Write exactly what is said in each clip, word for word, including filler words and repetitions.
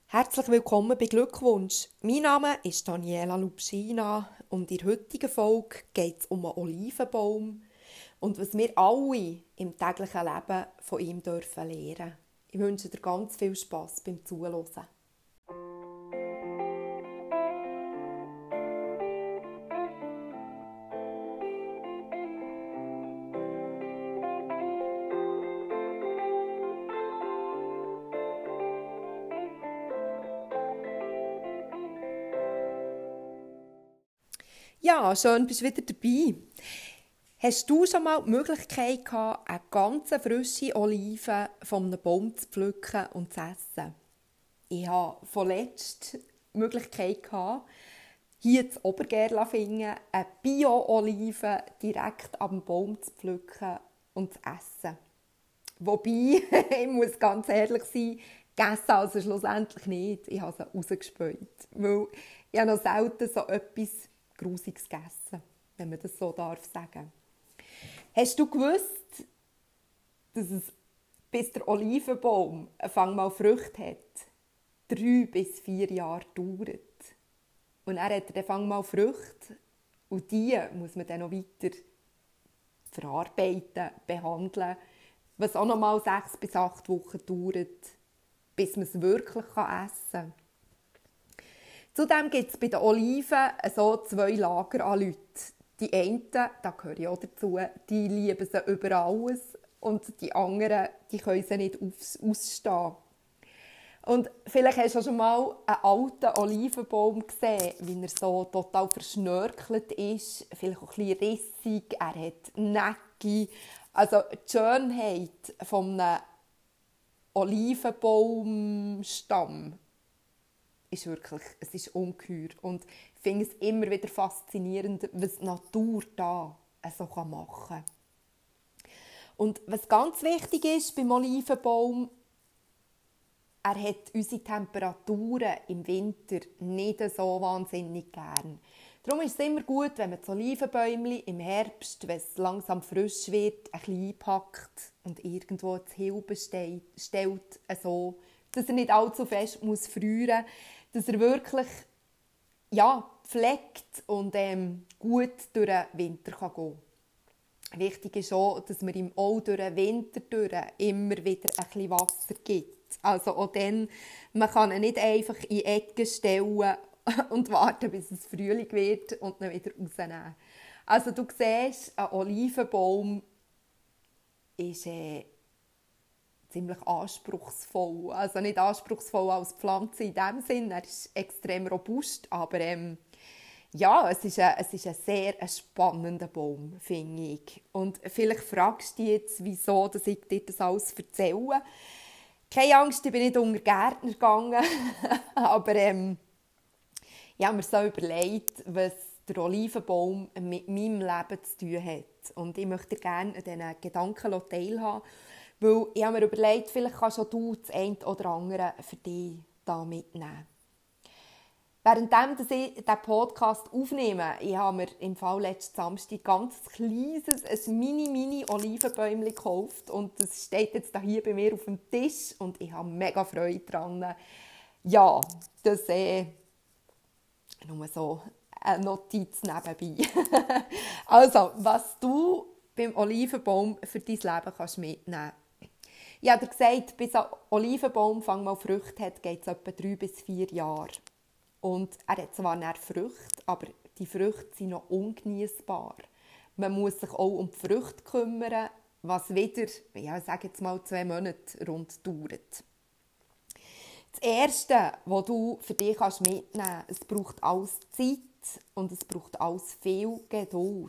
Herzlich willkommen bei Glückwunsch. Mein Name ist Daniela Lubschina und in der heutigen Folge geht es um einen Olivenbaum und was wir alle im täglichen Leben von ihm dürfen lernen. Ich wünsche dir ganz viel Spass beim Zuhören. Ja, schön, bist du wieder dabei. Hast du schon mal die Möglichkeit gehabt, eine ganz frische Olive von einem Baum zu pflücken und zu essen? Ich hatte vorletzt die Möglichkeit gehabt, hier zu Obergerlafingen eine Bio-Olive direkt am Baum zu pflücken und zu essen. Wobei, ich muss ganz ehrlich sein, gegessen also schlussendlich nicht. Ich habe sie rausgespäut, weil ich habe noch selten so etwas Grusiges gegessen, wenn man das so darf sagen. Hast du gewusst, dass es, bis der Olivenbaum Fang mal Früchte hat, drei bis vier Jahre dauert? Und er hat dann Fang mal Früchte und die muss man dann noch weiter verarbeiten, behandeln, was auch noch mal sechs bis acht Wochen dauert, bis man es wirklich essen kann. Zudem gibt es bei den Oliven so zwei Lager an Leuten. Die einen, da gehöre ich auch dazu, die lieben sie über alles und die anderen, die können sie nicht ausstehen. Und vielleicht hast du schon mal einen alten Olivenbaum gesehen, wie er so total verschnörkelt ist, vielleicht auch ein bisschen rissig, er hat Necke. Also die Schönheit eines Olivenbaumstamm ist wirklich, es ist ungeheuer. Und ich finde es immer wieder faszinierend, was die Natur da so machen kann. Und was ganz wichtig ist beim Olivenbaum, er hat unsere Temperaturen im Winter nicht so wahnsinnig gern. Darum ist es immer gut, wenn man das Olivenbäumchen im Herbst, wenn es langsam frisch wird, ein bisschen einpackt und irgendwo ins Hilben stellt, so, dass er nicht allzu fest muss frieren muss, dass er wirklich ja, pflegt und ähm, gut durch den Winter kann gehen kann. Wichtig ist auch, dass man ihm auch durch den Winter durch immer wieder ein bisschen Wasser gibt. Also auch dann, man kann ihn nicht einfach in Ecken stellen und warten, bis es Frühling wird und ihn wieder rausnehmen. Also du siehst, ein Olivenbaum ist äh, ziemlich anspruchsvoll. Also nicht anspruchsvoll als Pflanze in dem Sinn, er ist extrem robust, aber ähm, ja, es ist, ein, es ist ein sehr ein spannender Baum, finde ich. Und vielleicht fragst du dich jetzt, wieso dass ich dir das alles erzähle. Keine Angst, ich bin nicht unter Gärtner gegangen, aber ähm, ich habe mir so überlegt, was der Olivenbaum mit meinem Leben zu tun hat. Und ich möchte gerne an diesen Gedanken teilhaben, weil ich habe mir überlegt, vielleicht kannst auch du das eine oder andere für dich da mitnehmen. Währenddem ich diesen Podcast aufnehme, ich habe mir im Fall letzten Samstag ganz kleines, ein mini-mini-Olivenbäumchen gekauft und das steht jetzt hier bei mir auf dem Tisch und ich habe mega Freude daran. Ja, das äh, nur so eine Notiz nebenbei. Also, was du beim Olivenbaum für dein Leben kannst mitnehmen kannst. Ich habe dir gesagt, bis ein Olivenbaum Fang mal Früchte hat, geht es etwa drei bis vier Jahre. Und er hat zwar nicht Früchte, aber die Früchte sind noch ungeniessbar. Man muss sich auch um die Früchte kümmern, was wieder, ja, ich sage jetzt mal, zwei Monate rund dauert. Das Erste, was du für dich mitnehmen kannst, es braucht alles Zeit und es braucht alles viel Geduld.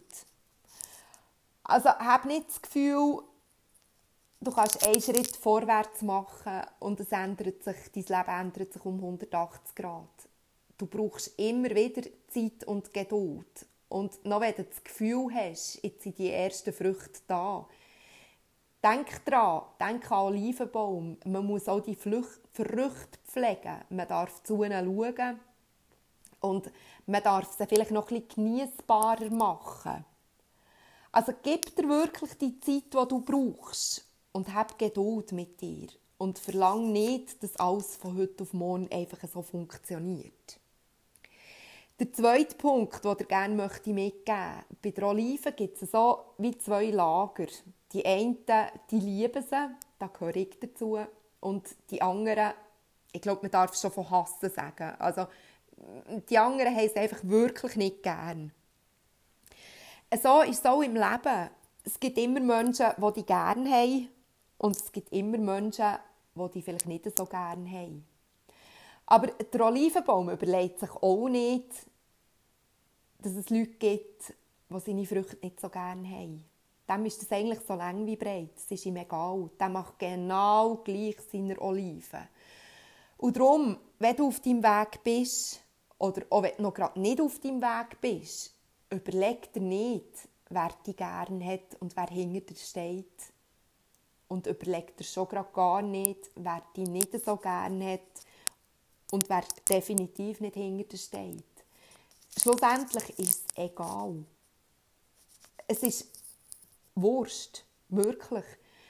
Also hab nicht das Gefühl, du kannst einen Schritt vorwärts machen und es ändert sich, dein Leben ändert sich um hundertachtzig Grad. Du brauchst immer wieder Zeit und Geduld. Und noch wenn du das Gefühl hast, jetzt sind die ersten Früchte da, denk daran, denk an Olivenbaum. Man muss auch die Früchte pflegen. Man darf zu ihnen schauen. Und man darf sie vielleicht noch ein bisschen geniessbarer machen. Also gib dir wirklich die Zeit, die du brauchst. Und hab Geduld mit dir. und verlange nicht, dass alles von heute auf morgen einfach so funktioniert. Der zweite Punkt, den ich gerne mitgeben möchte, bei den Oliven gibt es so wie zwei Lager. Die einen, die lieben sie, da gehöre ich dazu, und die anderen, ich glaube, man darf schon von hassen sagen. Also, die anderen haben es einfach wirklich nicht gern. So ist es auch im Leben. Es gibt immer Menschen, die die gerne haben, und es gibt immer Menschen, die die vielleicht nicht so gerne haben. Aber der Olivenbaum überlegt sich auch nicht, dass es Leute gibt, die seine Früchte nicht so gerne haben. Dem ist das eigentlich so lang wie breit. Es ist ihm egal. Der macht genau gleich seine Oliven. Und darum, wenn du auf deinem Weg bist, oder auch wenn du noch gerade nicht auf deinem Weg bist, überleg dir nicht, wer dich gerne hat und wer hinter dir steht. Und überleg dir schon gerade gar nicht, wer dich nicht so gerne hat und wer definitiv nicht hinter dir steht. Schlussendlich ist es egal. Es ist Wurst, wirklich.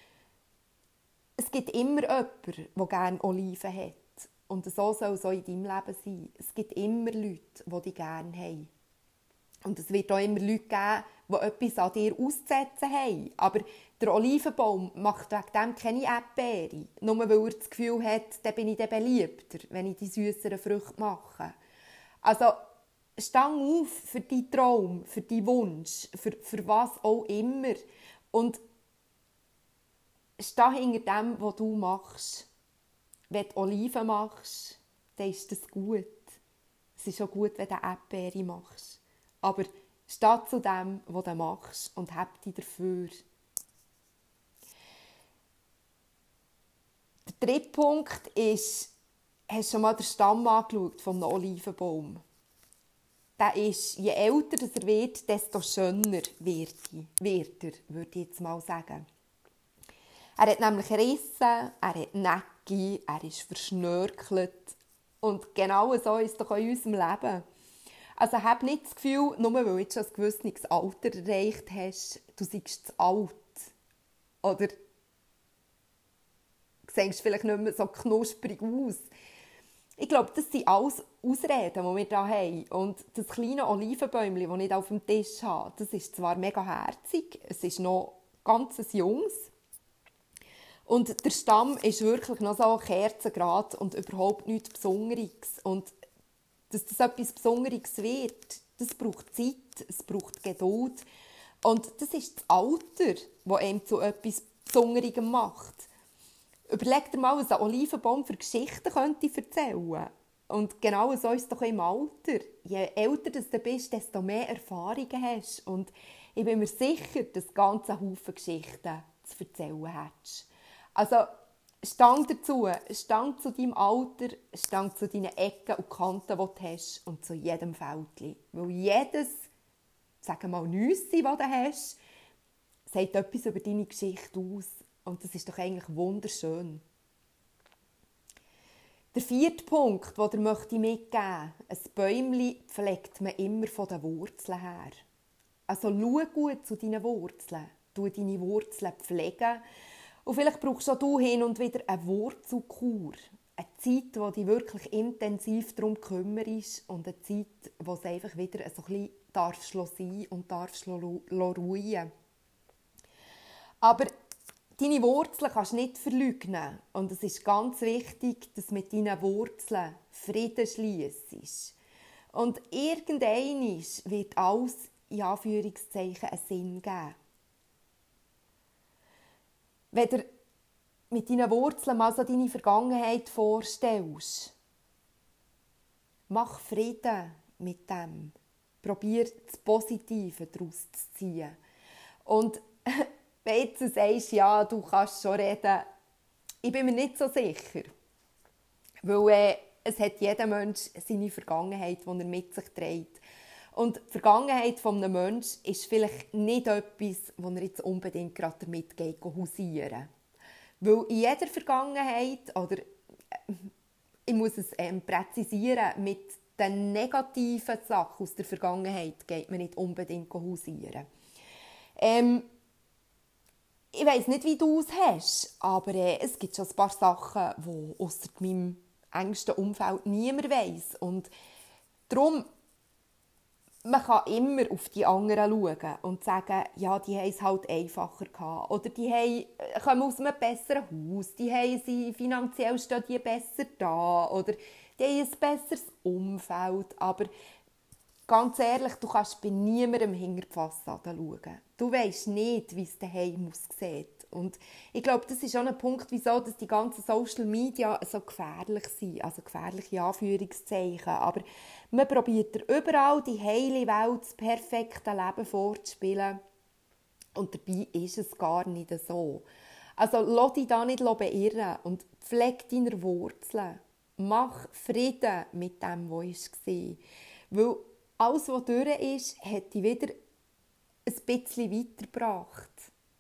Es gibt immer jemanden, der gerne Oliven hat. Und so soll es auch in deinem Leben sein. Es gibt immer Leute, die dich gerne haben. Und es wird auch immer Leute geben, die etwas an dir auszusetzen haben. Aber der Olivenbaum macht wegen dem keine Erdbeere. Nur weil er das Gefühl hat, dann bin ich dann beliebter, wenn ich die süsseren Früchte mache. Also, stang auf für deinen Traum, für deinen Wunsch, für, für was auch immer. Und steh hinter dem, was du machst. Wenn du Oliven machst, dann ist das gut. Es ist auch gut, wenn du Erdbeere machst. Aber steh zu dem, was du machst, und hab dich dafür. Der dritte Punkt ist, hast du schon mal den Stamm angeschaut von einem Olivenbaum? Der ist, je älter er wird, desto schöner wird er, würde ich jetzt mal sagen. Er hat nämlich Risse, er hat Necke, er ist verschnörkelt. Und genau so ist es doch in unserem Leben. Also hab nicht das Gefühl, nur weil du jetzt schon ein gewisses Alter erreicht hast, du seist zu alt. Oder du siehst vielleicht nicht mehr so knusprig aus. Ich glaube, das sind alles Ausreden, die wir hier haben. Und das kleine Olivenbäumchen, das ich auf dem Tisch habe, das ist zwar mega herzig, es ist noch ganz junges. Und der Stamm ist wirklich noch so kerzengerade und überhaupt nichts Besonderes. Und dass das etwas Besonderes wird, das braucht Zeit, es braucht Geduld. Und das ist das Alter, das einem zu etwas Besonderem macht. Überleg dir mal, was ein Olivenbaum für Geschichten könnte erzählen. Und genau so ist es doch im Alter. Je älter du bist, desto mehr Erfahrungen hast. Und ich bin mir sicher, dass du ganz einen Haufen Geschichten zu erzählen hast. Also, stand dazu, stand zu deinem Alter, stand zu deinen Ecken und Kanten, die du hast, und zu jedem Fältchen. Weil jedes, sagen wir mal, Nüssi, das du hast, sagt etwas über deine Geschichte aus. Und das ist doch eigentlich wunderschön. Der vierte Punkt, den ich dir mitgeben möchte, ein Bäumchen pflegt man immer von den Wurzeln her. Also schau gut zu deinen Wurzeln, tu deine Wurzeln pflegen. Und vielleicht brauchst auch du hin und wieder eine Wurzelkur. Eine Zeit, wo du dich wirklich intensiv darum kümmerst, und eine Zeit, wo es einfach wieder so ein bisschen sein und darfst ruhen. Aber deine Wurzeln kannst du nicht verleugnen. Und es ist ganz wichtig, dass du mit deinen Wurzeln Frieden schliessest. Und irgendwann wird alles in Anführungszeichen einen Sinn geben. Wenn du mit deinen Wurzeln mal so deine Vergangenheit vorstellst, mach Frieden mit dem. Probier das Positive daraus zu ziehen. Und wenn du sagst, ja, du kannst schon reden, ich bin mir nicht so sicher. Weil äh, es hat jeder Mensch seine Vergangenheit, die er mit sich trägt. Und die Vergangenheit eines Menschen ist vielleicht nicht etwas, das er jetzt unbedingt gerade damit geht, hausieren. Weil in jeder Vergangenheit, oder ich muss es ähm, präzisieren, mit den negativen Sachen aus der Vergangenheit geht man nicht unbedingt hausieren. Ähm, Ich weiss nicht, wie du es hast, aber äh, es gibt schon ein paar Sachen, die ausser meinem engsten Umfeld niemand weiss. Und darum, man kann immer auf die anderen schauen und sagen, ja, die haben es halt einfacher gehabt. Oder die haben, kommen aus einem besseren Haus, die haben sie finanziell stehen die besser da. Oder die haben ein besseres Umfeld. Aber ganz ehrlich, du kannst bei niemandem hinter die Fassade schauen. Du weisst nicht, wie es daheim aussieht. Und ich glaube, das ist auch ein Punkt, wieso dass die ganzen Social Media so gefährlich sind. Also gefährliche Anführungszeichen. Aber man probiert überall die heile Welt, das perfekte Leben vorzuspielen. Und dabei ist es gar nicht so. Also lass dich da nicht beirren und pfleg deine Wurzeln. Mach Frieden mit dem, was war. Weil alles, was durch ist, hat dich wieder ein bisschen weitergebracht.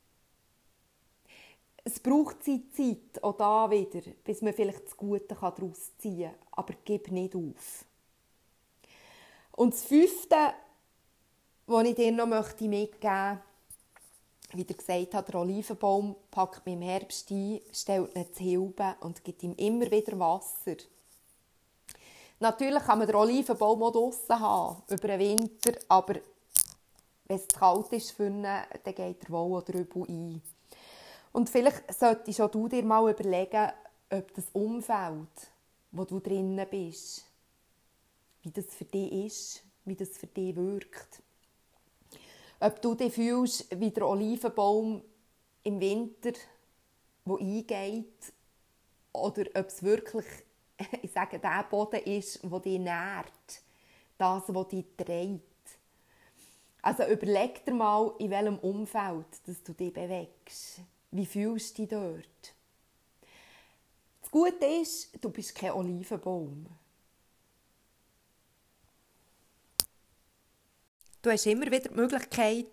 Es braucht seine Zeit, auch da wieder, bis man vielleicht das Gute daraus ziehen kann. Aber gib nicht auf. Und das Fünfte, was ich dir noch mitgeben möchte, wie er gesagt hat, der Olivenbaum packt mich im Herbst ein, stellt ihn zu Hilben und gibt ihm immer wieder Wasser. Natürlich kann man den Olivenbaum auch draussen haben, über den Winter, aber wenn es zu kalt ist für ihn, dann geht er wohl oder übel ein. Und vielleicht solltest auch du dir mal überlegen, ob das Umfeld, wo du drinnen bist, wie das für dich ist, wie das für dich wirkt. Ob du dich fühlst wie der Olivenbaum im Winter, der eingeht, oder ob es wirklich, ich sage, der Boden ist, der dich nährt, das, was dich trägt. Also überleg dir mal, in welchem Umfeld dass du dich bewegst. Wie fühlst du dich dort? Das Gute ist, du bist kein Olivenbaum. Du hast immer wieder die Möglichkeit,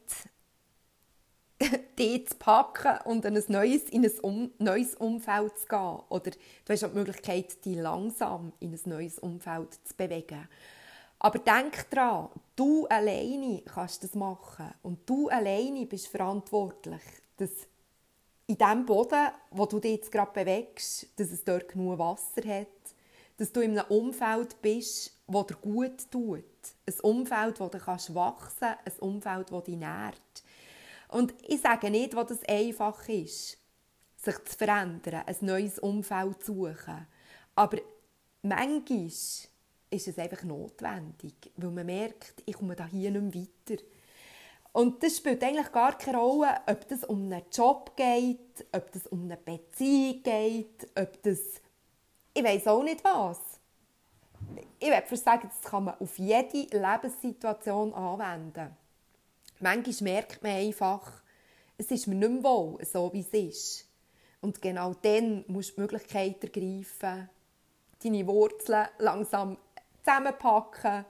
dich zu packen und in ein neues, in ein um, neues Umfeld zu gehen. Oder du hast auch die Möglichkeit, dich langsam in ein neues Umfeld zu bewegen. Aber denk daran, du alleine kannst das machen. Und du alleine bist verantwortlich, dass in dem Boden, wo du dich jetzt gerade bewegst, dass es dort genug Wasser hat, dass du in einem Umfeld bist, das dir gut tut. Ein Umfeld, wo du wachsen kannst, ein Umfeld, das dich nährt. Und ich sage nicht, wo das einfach ist, sich zu verändern, ein neues Umfeld zu suchen. Aber manchmal ist es einfach notwendig, weil man merkt, ich komme da hier nicht mehr weiter. Und das spielt eigentlich gar keine Rolle, ob das um einen Job geht, ob das um eine Beziehung geht, ob das, ich weiss auch nicht was. Ich würde sagen, das kann man auf jede Lebenssituation anwenden. Manchmal merkt man einfach, es ist mir nicht mehr wohl, so wie es ist. Und genau dann musst du die Möglichkeit ergreifen, deine Wurzeln langsam zusammenpacken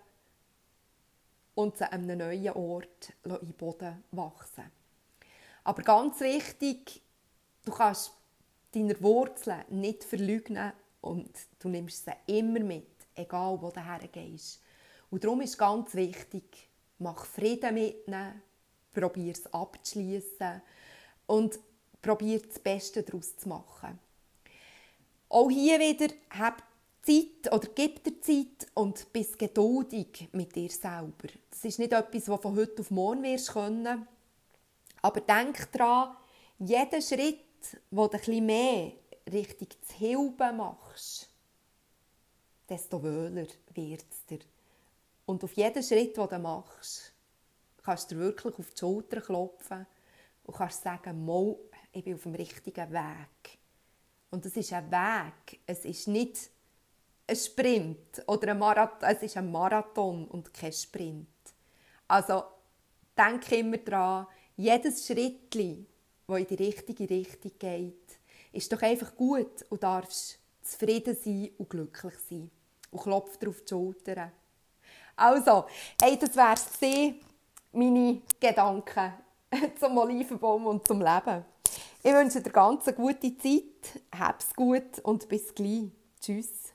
und sie an einem neuen Ort in den Boden wachsen. Aber ganz wichtig, du kannst deine Wurzeln nicht verleugnen und du nimmst sie immer mit, egal wo du hergehst. Und darum ist ganz wichtig, mach Frieden mit ihnen, probier es abzuschliessen und probier das Beste daraus zu machen. Auch hier wieder, hab Zeit oder gib dir Zeit und bist geduldig mit dir selber. Das ist nicht etwas, das von heute auf morgen wirst können. Aber denk daran, jeden Schritt, wo du ein bisschen mehr Richtung zu Hilben machst, desto wohler wird es dir. Und auf jeden Schritt, den du machst, kannst du dir wirklich auf die Schulter klopfen und kannst sagen, Mo, ich bin auf dem richtigen Weg. Und es ist ein Weg, es ist nicht ein Sprint oder ein Marathon, es ist ein Marathon und kein Sprint. Also denk immer daran, jedes Schrittchen, das in die richtige Richtung geht, ist doch einfach gut und darfst zufrieden sein und glücklich sein. Und klopf dir auf die Schulter. Also, hey, das wär's gewesen, meine Gedanken zum Olivenbaum und zum Leben. Ich wünsche dir ganz eine gute Zeit, hab's gut und bis gleich. Tschüss.